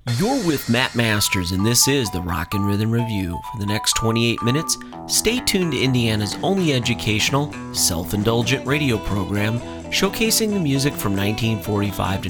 You're with Matt Masters, and this is the Rock and Rhythm Review. For the next 28 minutes, stay tuned to Indiana's only educational, self-indulgent radio program showcasing the music from 1945 to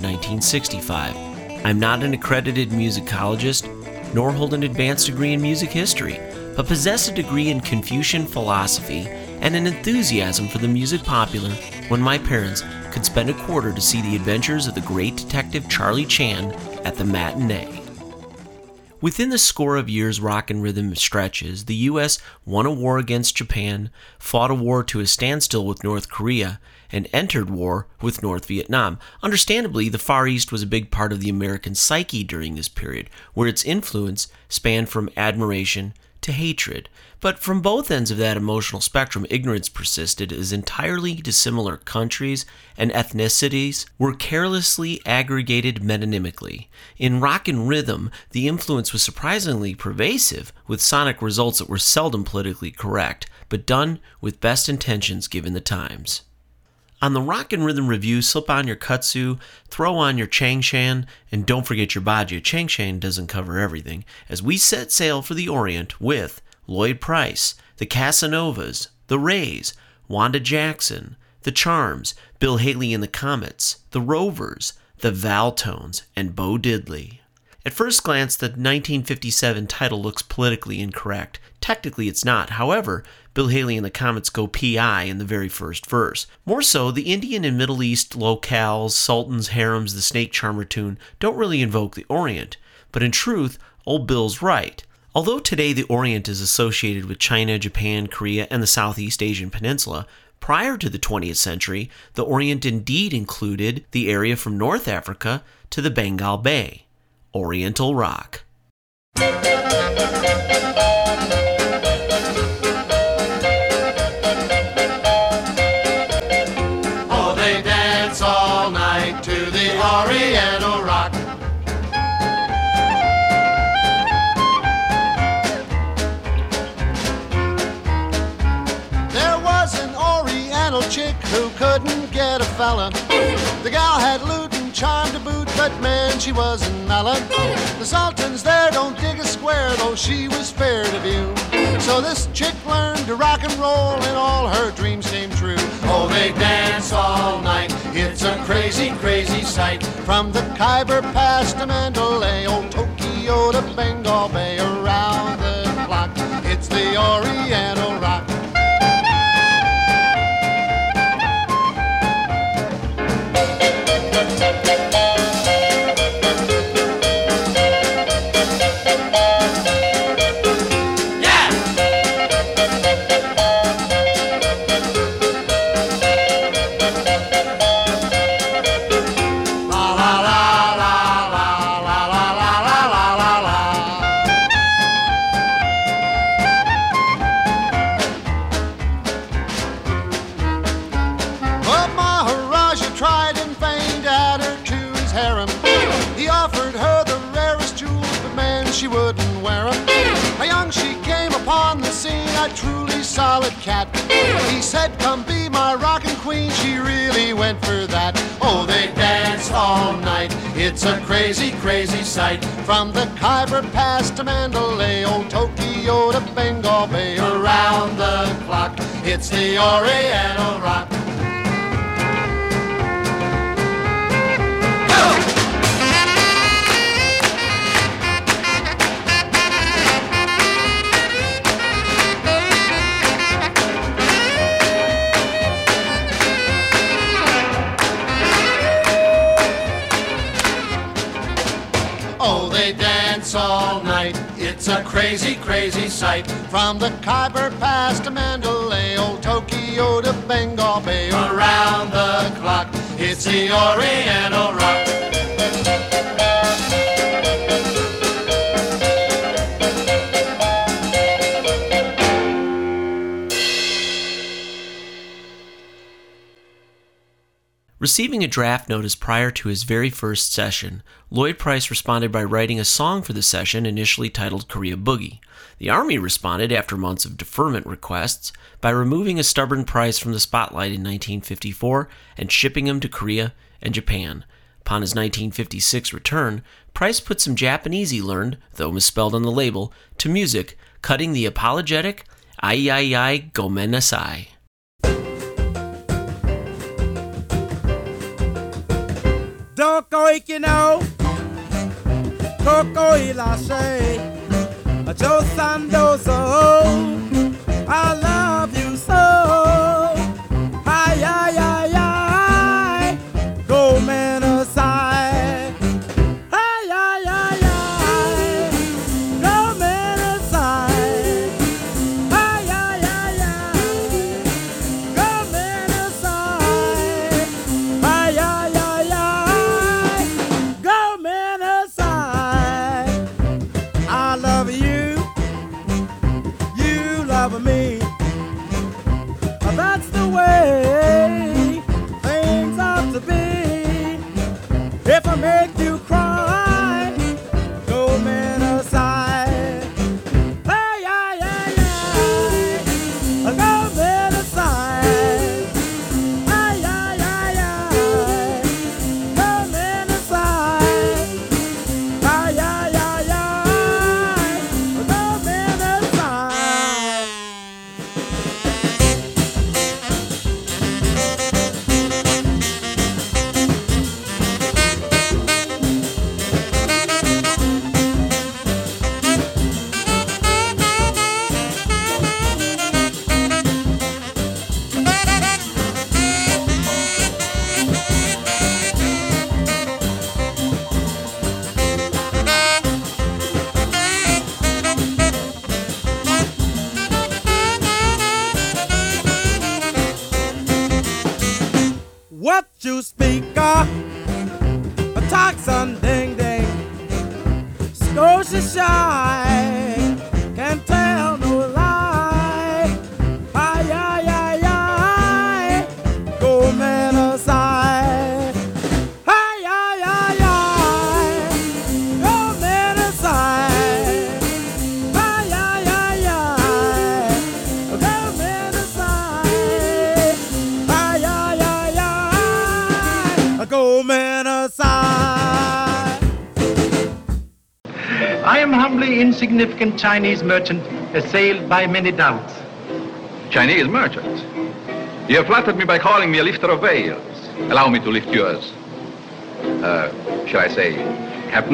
1965. I'm not an accredited musicologist, nor hold an advanced degree in music history, but possess a degree in Confucian philosophy and an enthusiasm for the music popular when my parents could spend a quarter to see the adventures of the great detective Charlie Chan at the matinee. Within the score of years rock and rhythm stretches, the U.S. won a war against Japan, fought a war to a standstill with North Korea, and entered war with North Vietnam. Understandably, the Far East was a big part of the American psyche during this period, where its influence spanned from admiration to hatred. But from both ends of that emotional spectrum, ignorance persisted as entirely dissimilar countries and ethnicities were carelessly aggregated metonymically. In rock and rhythm, the influence was surprisingly pervasive, with sonic results that were seldom politically correct, but done with best intentions given the times. On the Rock and Rhythm Review, slip on your kudzu, throw on your changshan, and don't forget your bajia. Changshan doesn't cover everything, as we set sail for the Orient with Lloyd Price, the Casanovas, the Rays, Wanda Jackson, the Charms, Bill Haley and the Comets, the Rovers, the Valtones, and Bo Diddley. At first glance, the 1957 title looks politically incorrect. Technically, it's not. However, Bill Haley and the Comets go P.I. in the very first verse. More so, the Indian and Middle East locales, sultans, harems, the snake charmer tune don't really invoke the Orient. But in truth, old Bill's right. Although today the Orient is associated with China, Japan, Korea, and the Southeast Asian Peninsula, prior to the 20th century, the Orient indeed included the area from North Africa to the Bengal Bay. Oriental rock. Oh, they dance all night to the Oriental rock. There was an Oriental chick who couldn't get a fella. The gal had loot and charm to boot, but man, she wasn't melon. The sultans there don't dig a square, though she was fair to view. So this chick learned to rock and roll, and all her dreams came true. Oh, they dance all night, it's a crazy, crazy sight. From the Khyber Pass to Mandalay, old Tokyo to Bengal Bay, around the clock, it's the Oriental rock. A truly solid cat. He said, come be my rockin' queen. She really went for that. Oh, they dance all night. It's a crazy, crazy sight. From the Khyber Pass to Mandalay, old Tokyo to Bengal Bay, around the clock, it's the Oriental rock. All night, it's a crazy, crazy sight. From the Khyber Pass to Mandalay, old Tokyo to Bengal Bay, around the clock, it's the Oriental rock. Receiving a draft notice prior to his very first session, Lloyd Price responded by writing a song for the session initially titled Korea Boogie. The Army responded after months of deferment requests by removing a stubborn Price from the spotlight in 1954 and shipping him to Korea and Japan. Upon his 1956 return, Price put some Japanese he learned, though misspelled on the label, to music, cutting the apologetic Ai Ai Ai Gomen Nasai. Doko ikino, koko ilashe, jo sandozo, I love you so. Ay, ay, ay, ay, go man aside. Ay, ay, ay, ay, go man aside. Ay, ay, ay, ay, go man aside. Ay, ay, ay, ay, go man aside. I love you, you love me. That's the way things ought to be. If I make you cry, go man aside. Hey, ay, ay, ay, go man aside. Ay, ay, ay, ay, go man aside. Ay, ay, ay, ay, go man aside. What you speak of? A toxin ding ding. Scotia shy. Can't tell no lie. Ay, ay, ay, ay. Go man aside. Ay, ay, ay, ay. Go man aside. Ay, ay, ay, ay. Go man aside. Ay, ay, ay, ay. Go man aside. I am humbly insignificant Chinese merchant, assailed by many doubts. Chinese merchant. You have flattered me by calling me a lifter of veils. Allow me to lift yours. Shall I say, Captain?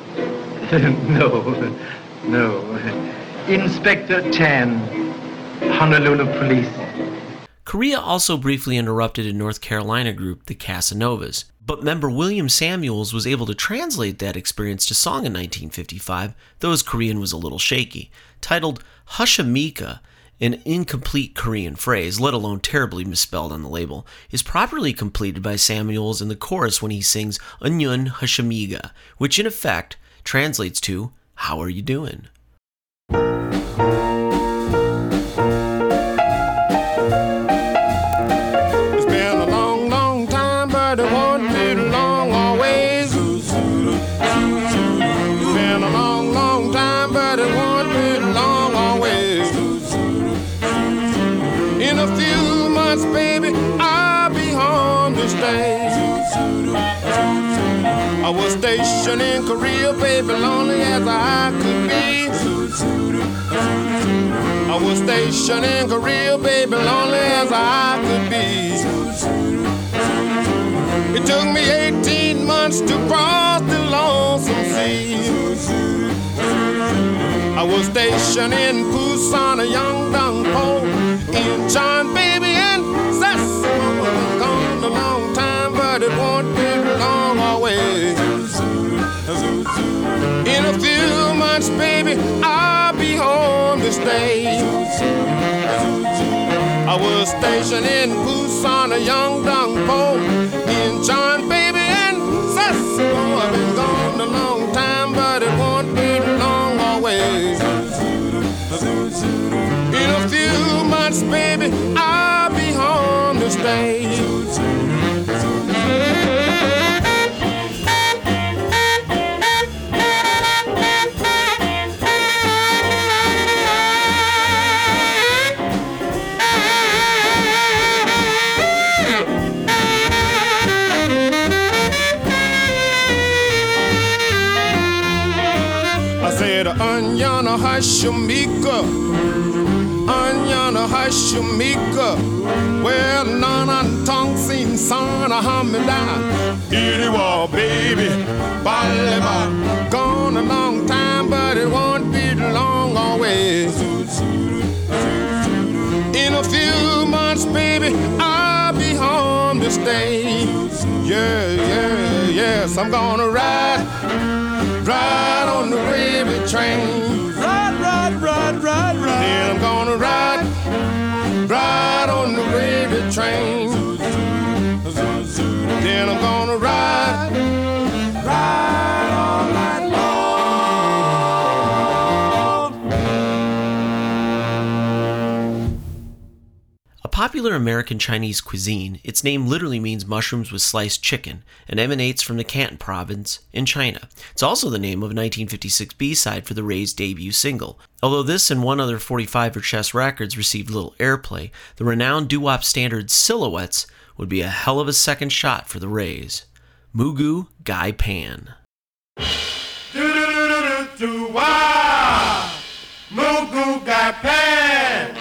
No. Inspector Chan, Honolulu Police. Korea also briefly interrupted a North Carolina group, the Casanovas, but member William Samuels was able to translate that experience to song in 1955, though his Korean was a little shaky. Titled Hushamika, an incomplete Korean phrase, let alone terribly misspelled on the label, is properly completed by Samuels in the chorus when he sings Unyun Hushamiga, which in effect translates to, "How are you doing?" It's been a long, long time, but it won't be long always. It's been a long, long time, but it won't be long always. In a few months, baby, I'll be home to stay. I was stationed in Korea, baby, lonely as I could be. I was stationed in Korea, baby, lonely as I could be. It took me 18 months to cross the lonesome sea. I was stationed in Busan, a young dung pole, in John, baby, and Sassamo. Gone a long time, but it won't be long always. In a few months, baby, I'll be home to stay. I was stationed in Busan, a young dung pole, in John, baby, and Sassamo. I've been gone a long time, but it won't be long always. In a few months, baby, I'll be home to stay. I said, Anyana Hashimika, Anyana Hashimika. Well, Nana Tong Sim Sana Hamida. Iriwa, baby, Baleba. Gone a long time, but it won't be long always. In a few months, baby, I'll be home to stay. Yes, I'm gonna ride on the gravy train. Ride. Then I'm gonna ride on the gravy train. Then I'm gonna ride all night long. A popular American Chinese cuisine, its name literally means mushrooms with sliced chicken and emanates from the Canton province in China. It's also the name of a 1956 B-side for the Rays' debut single. Although this and one other 45 for Chess Records received little airplay, the renowned doo-wop standard Silhouettes would be a hell of a second shot for the Rays. Mugu Gai Pan. Do-do-do-do-do-wah! Mugu Gai Pan!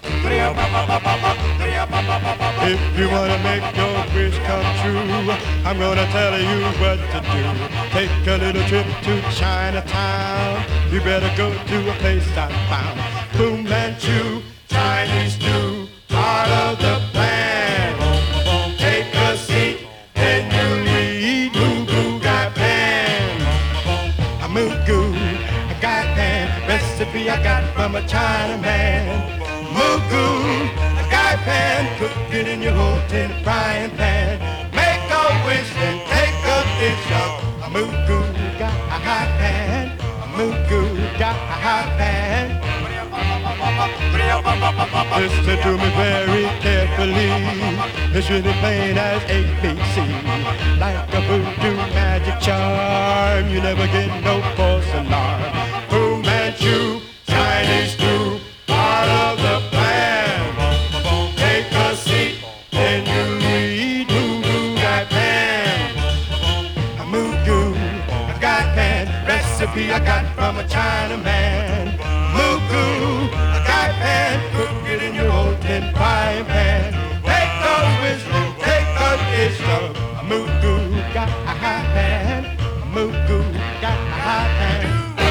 If you wanna make your wish come true, I'm gonna tell you what to do. Take a little trip to Chinatown. You better go to a place I found. Fu Manchu, Chinese stew, part of the plan. Take a seat and you read Mugu Gai Pan. A Mugu Gai Pan recipe I got from a Chinaman. Mugu Gai Pan, cook it in your whole tin frying pan. Make a wish and take a dish of Mugu Gai Pan. Mugu Gai Pan. Listen to me very carefully. It's really plain as ABC. Like a voodoo magic charm, you never get no false alarm. Fu Manchu, Chinese stew, part of the plan. Take a seat and you read Mugu Gai Pan. A Mugu Gai Pan recipe I got from a Chinaman. Mugu Gai Pan, cook it in your old tin frying pan. Take a wish and take a dish of Mugu Gai Pan. Mugu Gai Pan.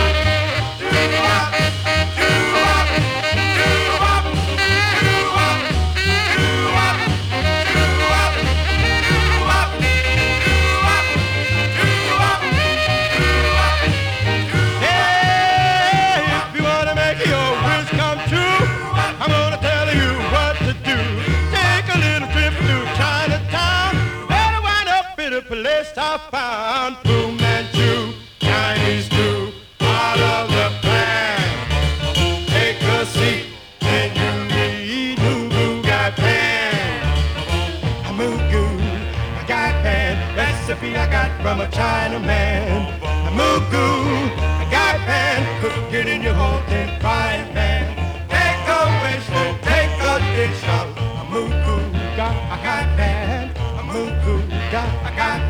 Place I found Fu Manchu, Chinese stew, part of the plan. Take a seat and you read Mugu Gai Pan. A Mugu Gai Pan recipe I got from a Chinaman. A Mugu Gai Pan, cook it in your whole tin frying pan. Take a wish and take a dish of a Mugu Gai Pan. A Mugu Gai Pan.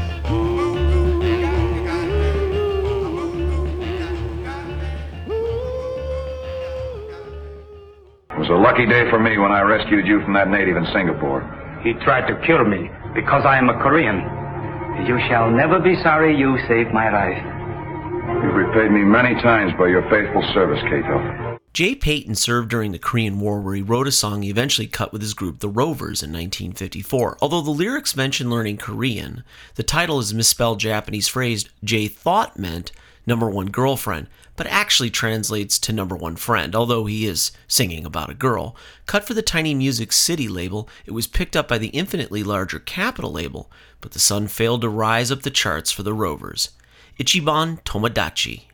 It was a lucky day for me when I rescued you from that native in Singapore. He tried to kill me because I am a Korean. You shall never be sorry you saved my life. You've repaid me many times by your faithful service, Kato. Jay Payton served during the Korean War, where he wrote a song he eventually cut with his group The Rovers in 1954. Although the lyrics mention learning Korean, the title is a misspelled Japanese phrase Jay thought meant number one girlfriend, but actually translates to number one friend, although he is singing about a girl. Cut for the Tiny Music City label, it was picked up by the infinitely larger Capitol label, but the sun failed to rise up the charts for the Rovers. Ichiban Tomodachi.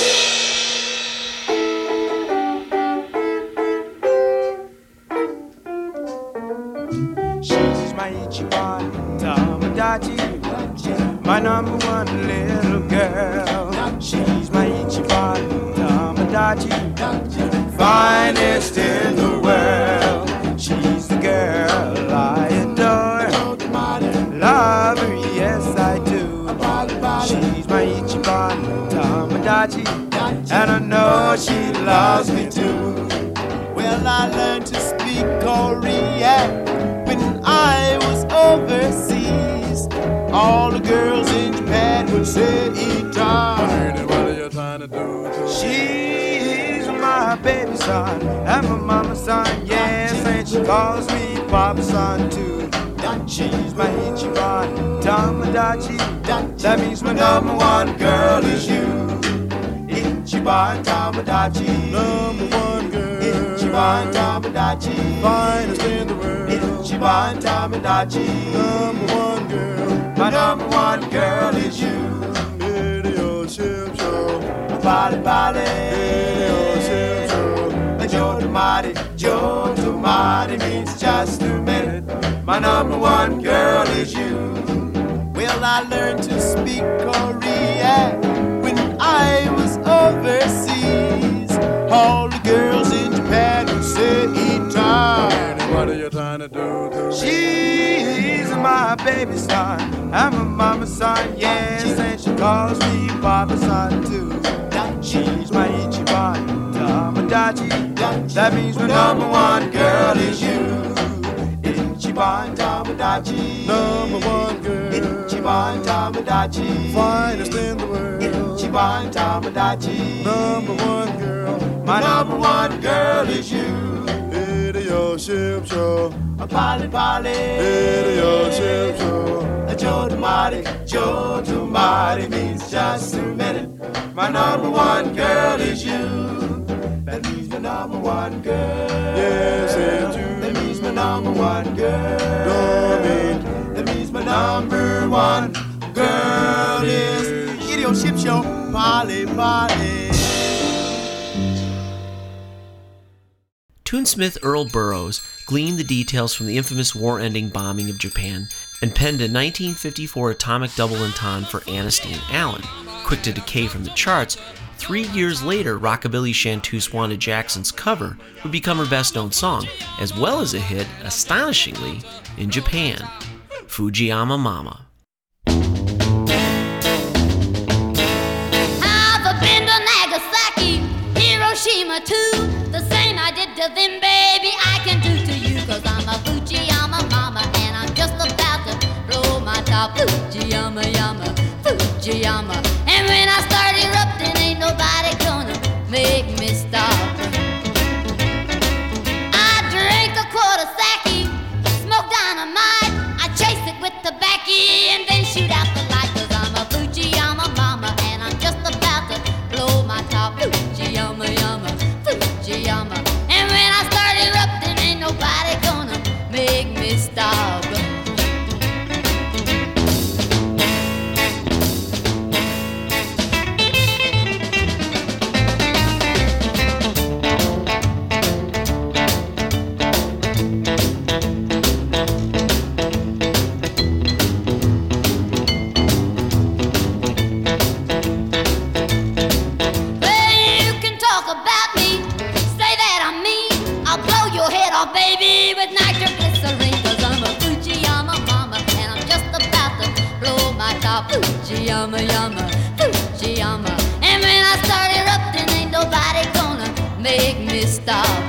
She's my Ichiban Tomodachi, my number one little girl. She's my Ichiban Tomodachi, finest in the world. She's the girl I adore, love her, yes I do. She's my Ichiban Tomodachi, and I know she loves me too. Well, I learned to speak Korean when I was overseas. All the girls in Japan would say, Itan, what are you trying to do? She's my baby son and my mama's son, yes, and she calls me Papa's son too. She's my Ichiban Tamadachi, that means my number one girl is you. Ichiban Tamadachi, number one girl. Ichiban Tamadachi, finest in the world. Ichiban Tamadachi, number one girl. My number one girl is you. Video ship show, Bali Bali. Video ship show, Joe Tomati means just a minute. My number one girl is you. Well, I learned to speak Korean when I was overseas. All the girls in Japan would say, Itan, what are you trying to do? She's my baby son, I'm my mama's son, yes, and she calls me Papa's son too. She's my Ichiban Tamadachi, that means my number one girl is you. Ichiban Tamadachi, number one girl. Ichiban Tamadachi, finest in the world. Ichiban Tamadachi, number one girl. My number one girl is you. Video ship show, a Polly Polly. Video ship show, a Joe Tomati means just a minute. My number one girl is you. That means my number one girl. Yes, it's you. That means my number one girl. That means my number one girl is Video Ship Show, Polly Polly. Tunesmith Earl Burroughs gleaned the details from the infamous war-ending bombing of Japan and penned a 1954 atomic double entendre for Anniston and Allen. Quick to decay from the charts, 3 years later, rockabilly chanteuse Wanda Jackson's cover would become her best-known song, as well as a hit, astonishingly, in Japan, Fujiyama Mama. I've been to Nagasaki, Hiroshima too. The same I did to them, baby, I can do to you. Cause I'm a Fujiyama Mama and I'm just about to blow my top. Fujiyama Yama, Fujiyama. And when I start erupting, ain't nobody gonna make me stop. I drink a quart of sake, smoke dynamite, I chase it with tobacco and then shoot out the light. Cause I'm a Fujiyama Mama and I'm just about to blow my top. Fujiyama Yama, Fujiyama. And when I start erupting, ain't nobody gonna make me stop. Baby, with nitroglycerine. Cause I'm a Fujiyama Mama and I'm just about to blow my top. Fujiyama Yama, Fujiyama. And when I start erupting, ain't nobody gonna make me stop.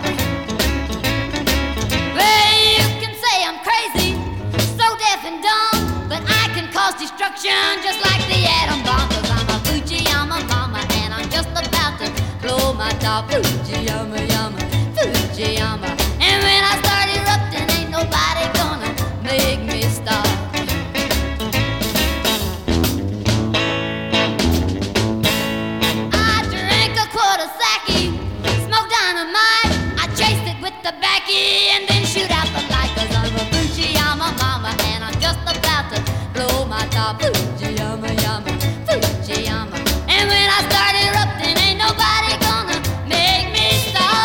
Well, you can say I'm crazy, so deaf and dumb, but I can cause destruction just like the atom bomb. Cause I'm a Fujiyama Mama and I'm just about to blow my top. Fujiyama Yama, Fujiyama. And when I start erupting, ain't nobody gonna make me stop. I drink a quart of sake, smoke dynamite, I chase it with tobacco and then shoot out the light. Cause I'm a Fujiyama Mama and I'm just about to blow my top. Fujiyama Yama, Fujiyama. And when I start erupting, ain't nobody gonna make me stop.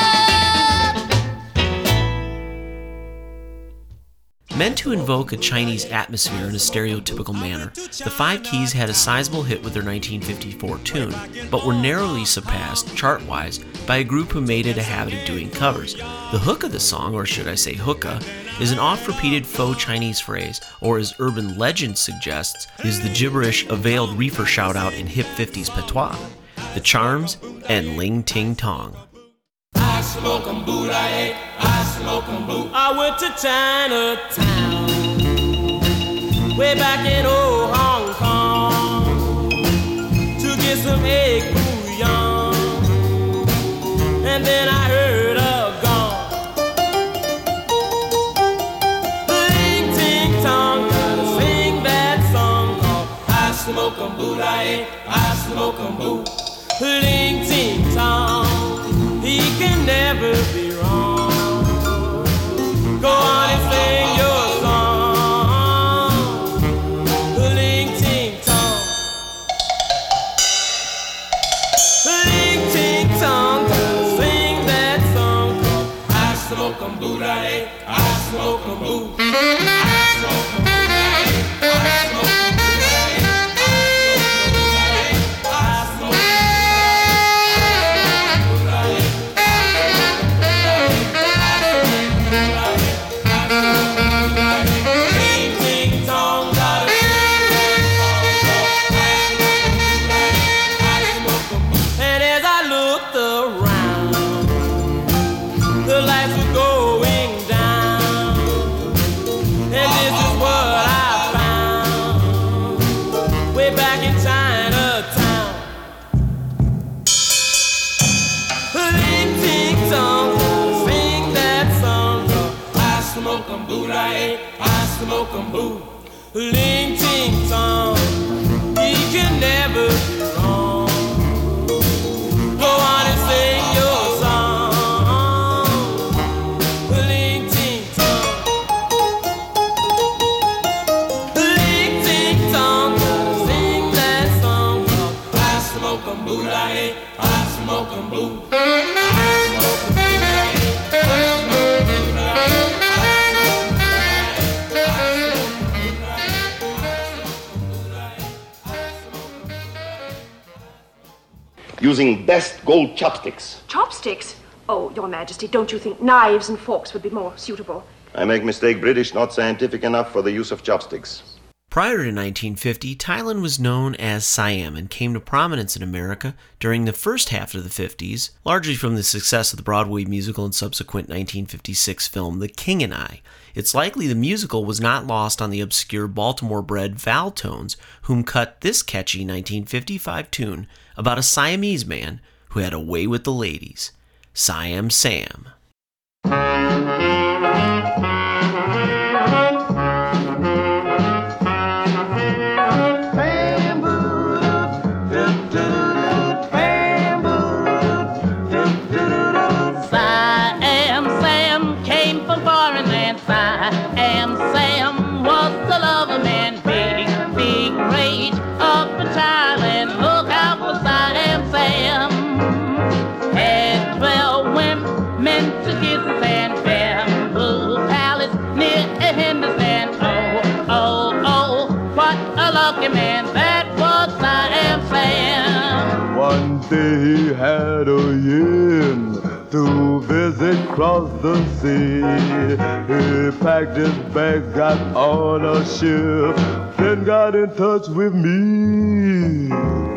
Meant to invoke a Chinese atmosphere in a stereotypical manner, the Five Keys had a sizable hit with their 1954 tune, but were narrowly surpassed, chart-wise, by a group who made it a habit of doing covers. The hook of the song, or should I say hookah, is an oft-repeated faux Chinese phrase, or as urban legend suggests, is the gibberish a veiled reefer shout-out in hip 50s patois. The charms, and Ling Ting Tong. I smoke 'em boot, I ate, I smoke 'em boot. I went to Chinatown, way back in old Hong Kong, to get some egg bouillon, and then I heard a gong. Ling Ting Tong, gotta sing that song called I smoke 'em boot, I ate, I smoke 'em boot. Ling Ting Tong, he can never be wrong. Go on and sing your song, Ling Ting Tong. Ling Ting Tong, gotta sing that song called I smoke 'em boot, I ate, I smoke 'em boot. I smoke 'em boot, I ate, I smoke 'em boot, I ate, I smoke 'em boot, I ate, smoke 'em boot, Ling Ting Tong, he can never be wrong. Go on and sing your song, Ling Ting Tong. Ling Ting Tong, sing that song called I smoke 'em boot, I ate, I smoke 'em boot. I smoke 'em boot, I ate, I smoke 'em boot, I ate. Using best gold chopsticks. Chopsticks? Oh, Your Majesty, don't you think knives and forks would be more suitable? I make mistake British, not scientific enough for the use of chopsticks. Prior to 1950, Thailand was known as Siam and came to prominence in America during the first half of the 50s, largely from the success of the Broadway musical and subsequent 1956 film The King and I. It's likely the musical was not lost on the obscure Baltimore-bred Val Tones, whom cut this catchy 1955 tune about a Siamese man who had a way with the ladies, Siam Sam. He had a yen to visit across the sea. He packed his bags, got on a ship, then got in touch with me.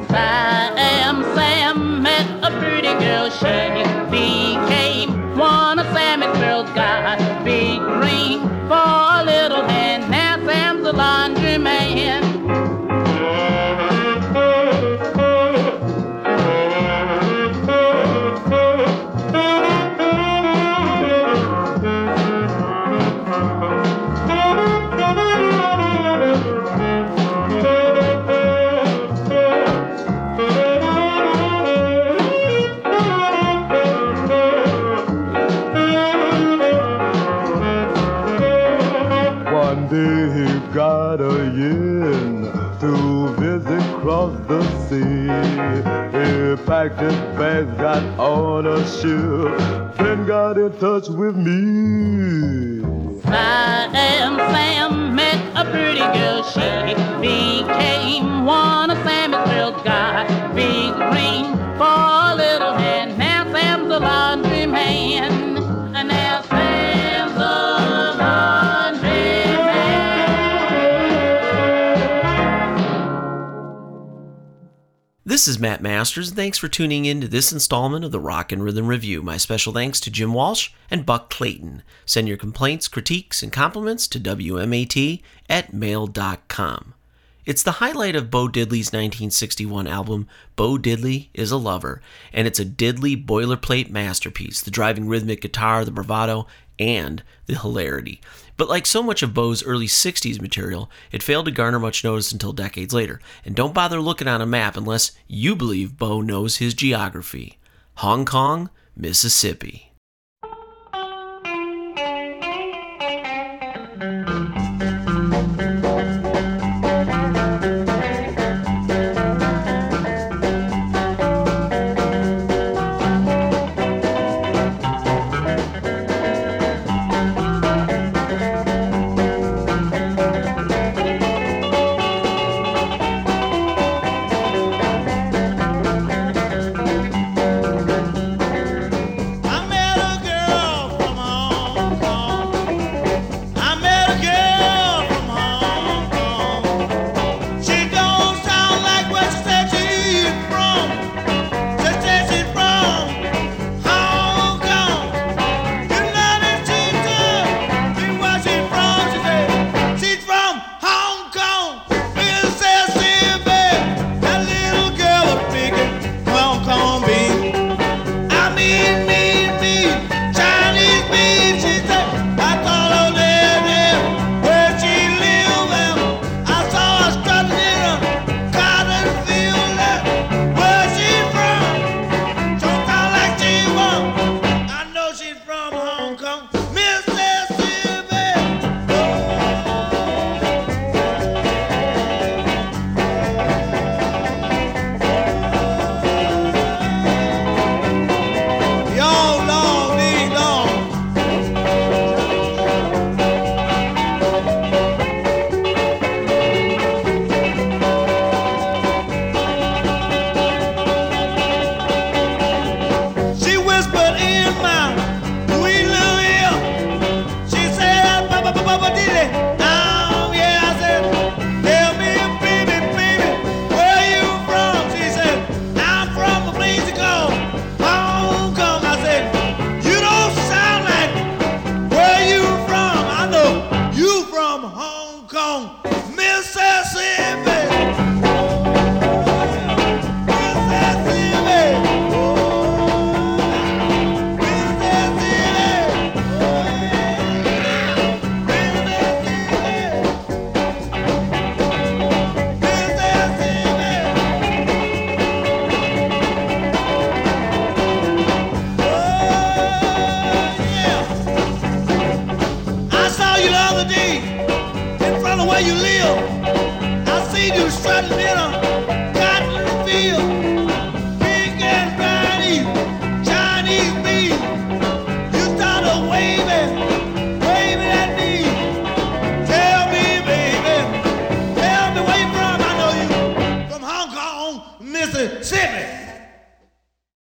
Sam met a pretty girl. She became one of Sammy's girls. Got a big ring for a little hand. Now Sam's a laundry man. Got a yen to visit across the sea. He packed his bags, got on a ship, then got in touch with me. Sam met a pretty girl. She became one of Sammy's girls. Got a big ring for a little hand. Now Sam's a laundry man. And now Sam's a laundry man. This is Matt Masters, and thanks for tuning in to this installment of the Rock and Rhythm Review. My special thanks to Jim Walsh and Buck Clayton. Send your complaints, critiques, and compliments to WMAT@mail.com. It's the highlight of Bo Diddley's 1961 album, Bo Diddley is a Lover, and it's a Diddley boilerplate masterpiece, the driving rhythmic guitar, the bravado, and the hilarity. But like so much of Bo's early 60s material, it failed to garner much notice until decades later. And don't bother looking on a map unless you believe Bo knows his geography. Hong Kong, Mississippi. Chinese